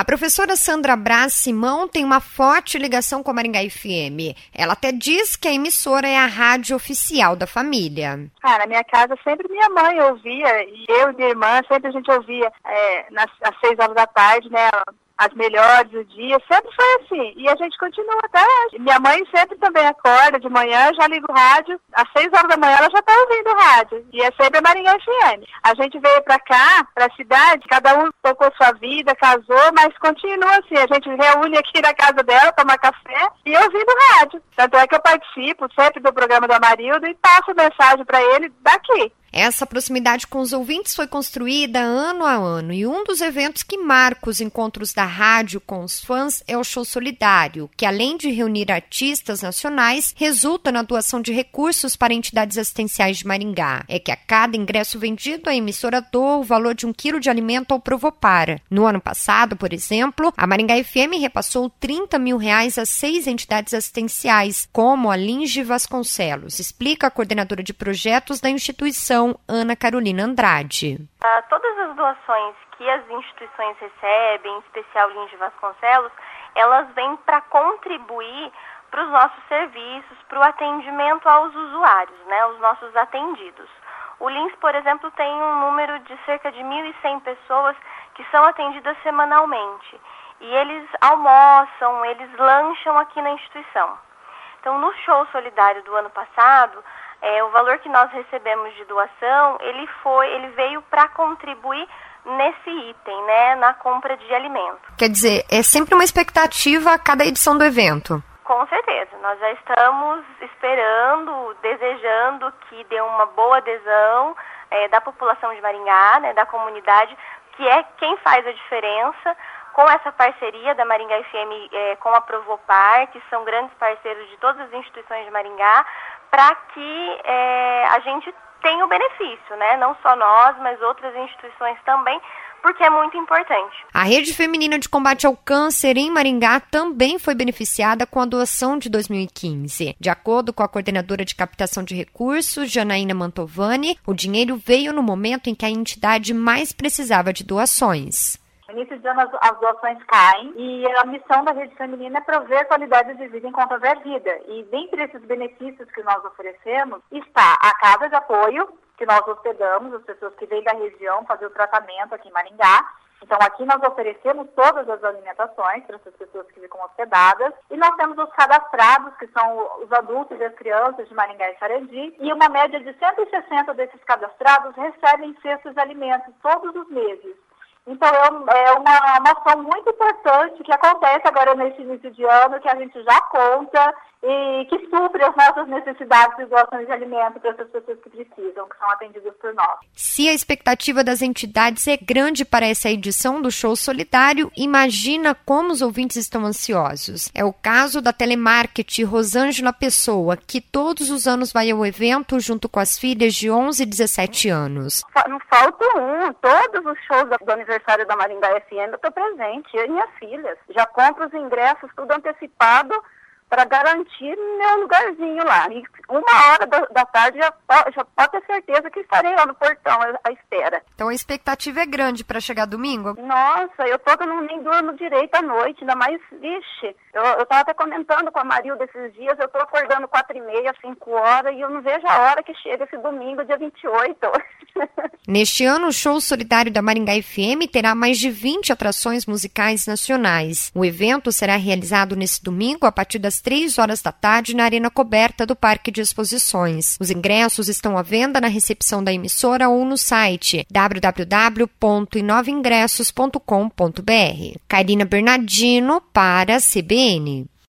A professora Sandra Braz Simão tem uma forte ligação com a Maringá FM. Ela até diz que a emissora é a rádio oficial da família. Na minha casa sempre minha mãe ouvia, e eu e minha irmã sempre a gente ouvia às 6 horas da tarde, né? As melhores do dia, sempre foi assim. E a gente continua até hoje. Minha mãe sempre também acorda de manhã, já liga o rádio. Às 6 horas da manhã ela já está ouvindo o rádio. E é sempre a Maringá FM. A gente veio para cá, para a cidade, cada um tocou sua vida, casou, mas continua assim. A gente reúne aqui na casa dela, toma café e ouvindo o rádio. Tanto é que eu participo sempre do programa do Amarildo e passo mensagem para ele daqui. Essa proximidade com os ouvintes foi construída ano a ano e um dos eventos que marca os encontros da rádio com os fãs é o Show Solidário, que além de reunir artistas nacionais, resulta na doação de recursos para entidades assistenciais de Maringá. É que a cada ingresso vendido, a emissora doa o valor de 1 quilo de alimento ao Provopar. No ano passado, por exemplo, a Maringá FM repassou R$30 mil a 6 entidades assistenciais, como a Linge Vasconcelos, explica a coordenadora de projetos da instituição, Ana Carolina Andrade. Todas as doações que as instituições recebem, em especial Linge Vasconcelos, elas vêm para contribuir para os nossos serviços, para o atendimento aos usuários, né, os nossos atendidos. O Lins, por exemplo, tem um número de cerca de 1.100 pessoas que são atendidas semanalmente. E eles almoçam, eles lancham aqui na instituição. Então, no show solidário do ano passado, o valor que nós recebemos de doação, ele veio para contribuir nesse item, né, na compra de alimento. Quer dizer, é sempre uma expectativa a cada edição do evento? Com certeza, nós já estamos esperando, desejando que dê uma boa adesão da população de Maringá, né, da comunidade, que é quem faz a diferença com essa parceria da Maringá FM com a Provopar, que são grandes parceiros de todas as instituições de Maringá, para que a gente tenha o benefício, né? Não só nós, mas outras instituições também, porque é muito importante. A Rede Feminina de Combate ao Câncer em Maringá também foi beneficiada com a doação de 2015. De acordo com a coordenadora de captação de recursos, Janaína Mantovani, o dinheiro veio no momento em que a entidade mais precisava de doações. No início de ano as doações caem e a missão da Rede Feminina é prover qualidade de vida enquanto houver vida. E dentre esses benefícios que nós oferecemos está a casa de apoio, que nós hospedamos as pessoas que vêm da região fazer o tratamento aqui em Maringá. Então aqui nós oferecemos todas as alimentações para essas pessoas que ficam hospedadas. E nós temos os cadastrados, que são os adultos e as crianças de Maringá e Sarandi. E uma média de 160 desses cadastrados recebem cestas de alimentos todos os meses. Então é uma ação muito importante que acontece agora nesse início de ano, que a gente já conta e que supre as nossas necessidades de doações de alimento para essas pessoas que precisam, que são atendidas por nós. Se a expectativa das entidades é grande para essa edição do Show Solidário, imagina como os ouvintes estão ansiosos. É o caso da telemarketing Rosângela Pessoa, que todos os anos vai ao evento junto com as filhas de 11 e 17 anos. Não falta todos os shows do aniversário da Maringá FM eu estou presente, eu e minhas filhas. Já compro os ingressos tudo antecipado para garantir meu lugarzinho lá. E 1h da tarde já pode ter certeza que estarei lá no portão à espera. Então a expectativa é grande para chegar domingo? Nossa, eu nem durmo direito à noite, ainda mais, vixe. Eu estava até comentando com a Marilda esses dias, eu estou acordando 4h30, 5 horas, e eu não vejo a hora que chega esse domingo, dia 28. Neste ano, o Show Solidário da Maringá FM terá mais de 20 atrações musicais nacionais. O evento será realizado nesse domingo a partir das 3 horas da tarde na arena coberta do Parque de Exposições. Os ingressos estão à venda na recepção da emissora ou no site www.inovaingressos.com.br. Karina Bernardino para a CBN.